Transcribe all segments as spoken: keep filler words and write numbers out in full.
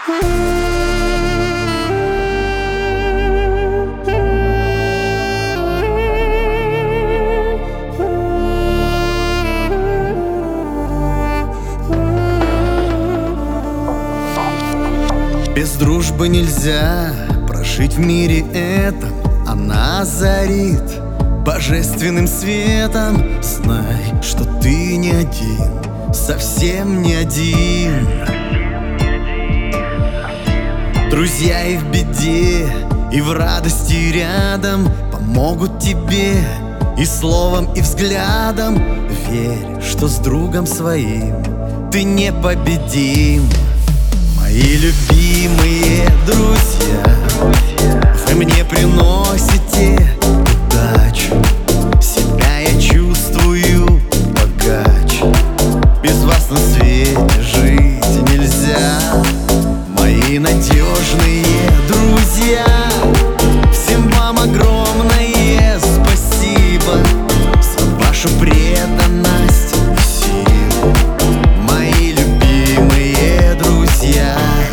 Без дружбы нельзя прожить в мире этом. Она озарит божественным светом. Знай, что ты не один, совсем не один. Друзья и в беде, и в радости рядом помогут тебе и словом, и взглядом. Верь, что с другом своим ты непобедим. Мои любимые друзья, вы мне приносите удачу. Себя я чувствую богаче. Без вас на свете жить нельзя. Мои надежные друзья, всем вам огромное спасибо за вашу преданность и силу. Мои любимые друзья.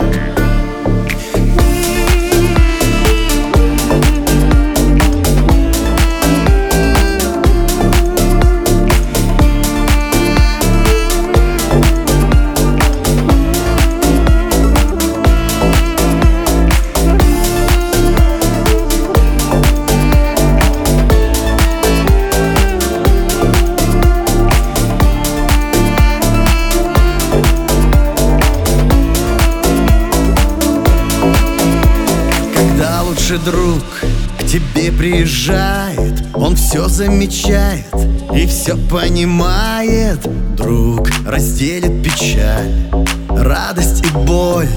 Лучший друг к тебе приезжает, он все замечает и все понимает. Друг разделит печаль, радость и боль.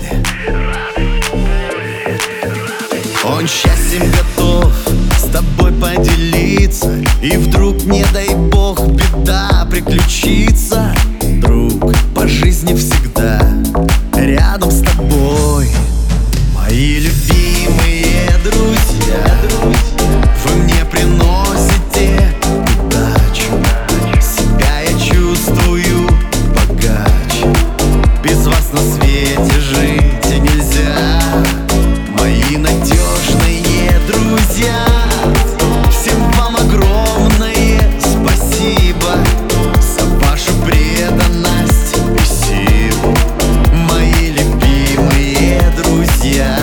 Он счастьем готов с тобой поделиться, и вдруг, не дай бог, беда приключится. Друг по жизни всегда рядом с тобой. Мои любимые друзья, вы мне приносите удачу. Себя я чувствую богаче. Без вас на свете жить нельзя. Мои надежные друзья, всем вам огромное спасибо за вашу преданность и силу. Мои любимые друзья.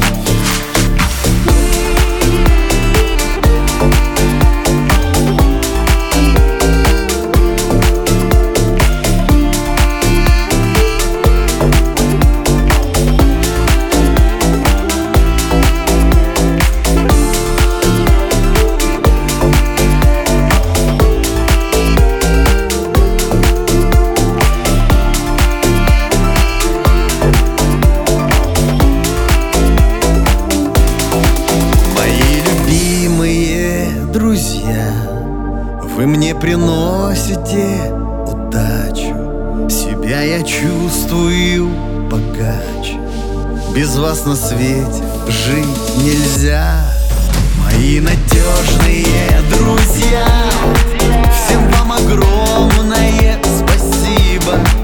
Друзья, вы мне приносите удачу. Себя я чувствую богаче. Без вас на свете жить нельзя. Мои надежные друзья, всем вам огромное спасибо